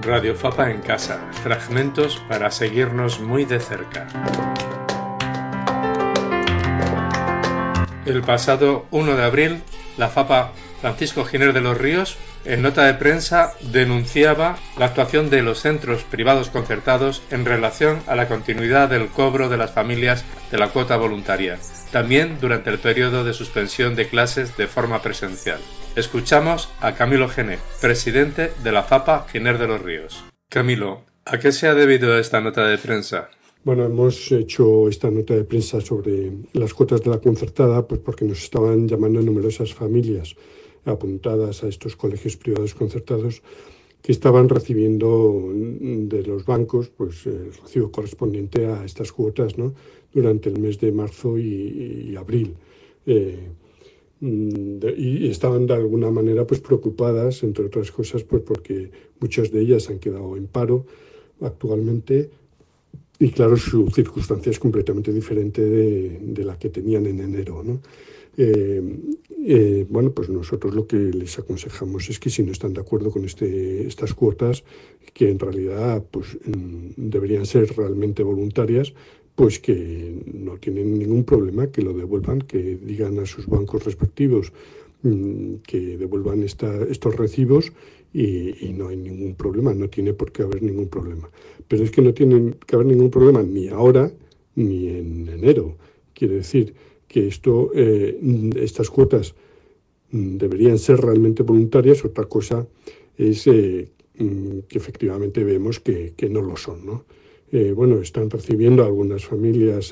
Radio Fapa en Casa, fragmentos para seguirnos muy de cerca. El pasado 1 de abril, la Fapa Francisco Giner de los Ríos, en nota de prensa, denunciaba la actuación de los centros privados concertados en relación a la continuidad del cobro de las familias de la cuota voluntaria, también durante el periodo de suspensión de clases de forma presencial. Escuchamos a Camilo Gené, presidente de la Fapa Giner de los Ríos. Camilo, ¿a qué se ha debido esta nota de prensa? Bueno, hemos hecho esta nota de prensa sobre las cuotas de la concertada, pues porque nos estaban llamando numerosas familias apuntadas a estos colegios privados concertados que estaban recibiendo de los bancos pues el recibo correspondiente a estas cuotas, ¿no?, durante el mes de marzo y abril. Y estaban de alguna manera pues preocupadas, entre otras cosas, pues porque muchas de ellas han quedado en paro actualmente. Y claro, su circunstancia es completamente diferente de la que tenían en enero, ¿no? Bueno, pues nosotros lo que les aconsejamos es que si no están de acuerdo con estas cuotas, que en realidad pues deberían ser realmente voluntarias, pues que no tienen ningún problema, que lo devuelvan, que digan a sus bancos respectivos que devuelvan estos recibos y no hay ningún problema, no tiene por qué haber ningún problema. Pero es que no tiene que haber ningún problema ni ahora ni en enero. Quiere decir que estas cuotas deberían ser realmente voluntarias. Otra cosa es que efectivamente vemos que no lo son, ¿no? Bueno, están recibiendo algunas familias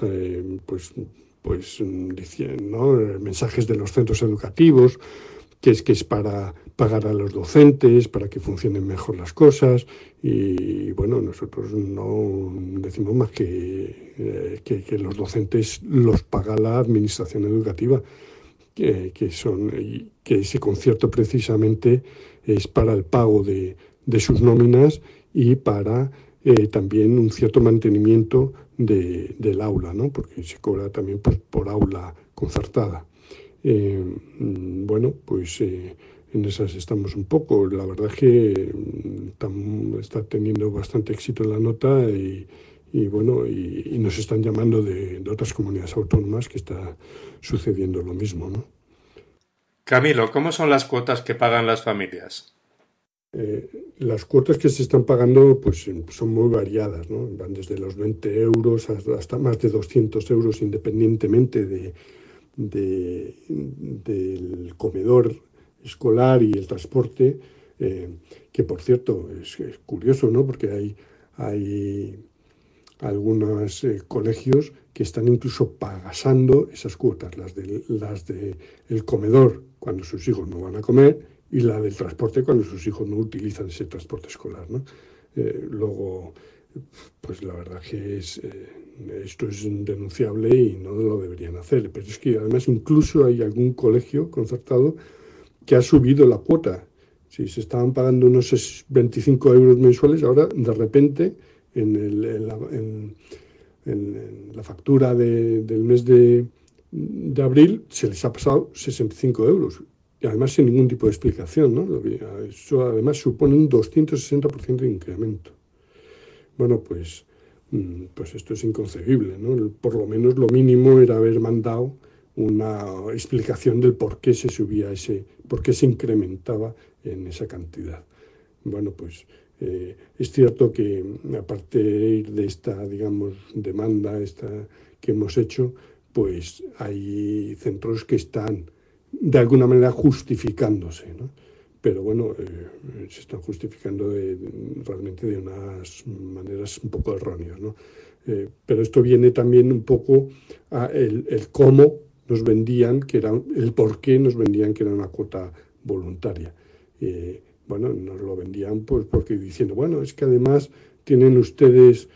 diciendo, ¿no?, mensajes de los centros educativos, que es para pagar a los docentes, para que funcionen mejor las cosas. Y bueno, nosotros no decimos más que los docentes los paga la administración educativa, que ese concierto precisamente es para el pago de sus nóminas y para también un cierto mantenimiento del aula, ¿no?, porque se cobra también por aula concertada. Bueno, pues en esas estamos un poco. La verdad es que está teniendo bastante éxito la nota y nos están llamando de otras comunidades autónomas que está sucediendo lo mismo, ¿no? Camilo, ¿cómo son las cuotas que pagan las familias? Las cuotas que se están pagando pues son muy variadas, ¿no? Van desde los 20 euros hasta más de 200 euros, independientemente del comedor escolar y el transporte, que por cierto es curioso, ¿no?, porque hay algunos colegios que están incluso pagasando esas cuotas, las de el comedor cuando sus hijos no van a comer y la del transporte cuando sus hijos no utilizan ese transporte escolar, ¿no? Luego, pues la verdad que esto es denunciable y no lo deberían hacer. Pero es que además incluso hay algún colegio concertado que ha subido la cuota. Si se estaban pagando unos 25 euros mensuales, ahora de repente en la factura del mes de abril se les ha pasado 65 euros. Y además sin ningún tipo de explicación, ¿no? Eso además supone un 260% de incremento. Bueno, pues esto es inconcebible, ¿no? Por lo menos lo mínimo era haber mandado una explicación del por qué se subía por qué se incrementaba en esa cantidad. Bueno, pues es cierto que a partir de esta, digamos, demanda que hemos hecho, pues hay centros que están de alguna manera justificándose, ¿no? Pero bueno, se están justificando realmente de unas maneras un poco erróneas, ¿no? Pero esto viene también un poco a el cómo nos vendían, el por qué nos vendían que era una cuota voluntaria. Bueno, nos lo vendían pues porque diciendo, bueno, es que además tienen ustedes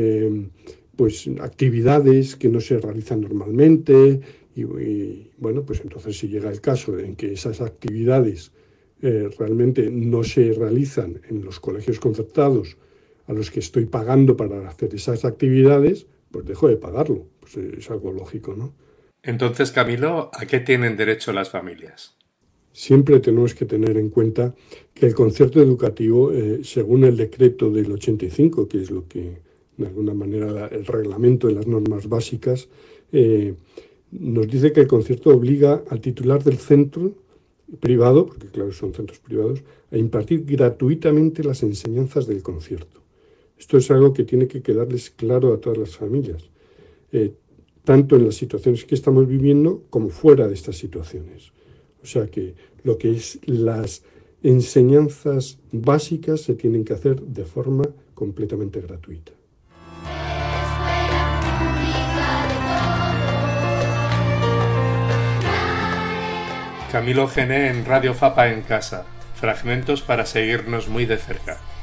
pues actividades que no se realizan normalmente y bueno, pues entonces si llega el caso en que esas actividades realmente no se realizan en los colegios concertados a los que estoy pagando para hacer esas actividades, pues dejo de pagarlo. Pues es algo lógico, ¿no? Entonces, Camilo, ¿a qué tienen derecho las familias? siempre tenemos que tener en cuenta que el concierto educativo, según el decreto del 85, que es lo que de alguna manera el reglamento de las normas básicas, nos dice que el concierto obliga al titular del centro privado, porque claro, son centros privados, a impartir gratuitamente las enseñanzas del concierto. Esto es algo que tiene que quedarles claro a todas las familias, tanto en las situaciones que estamos viviendo como fuera de estas situaciones. O sea que lo que es las enseñanzas básicas se tienen que hacer de forma completamente gratuita. Camilo Gené en Radio Fapa en Casa. Fragmentos para seguirnos muy de cerca.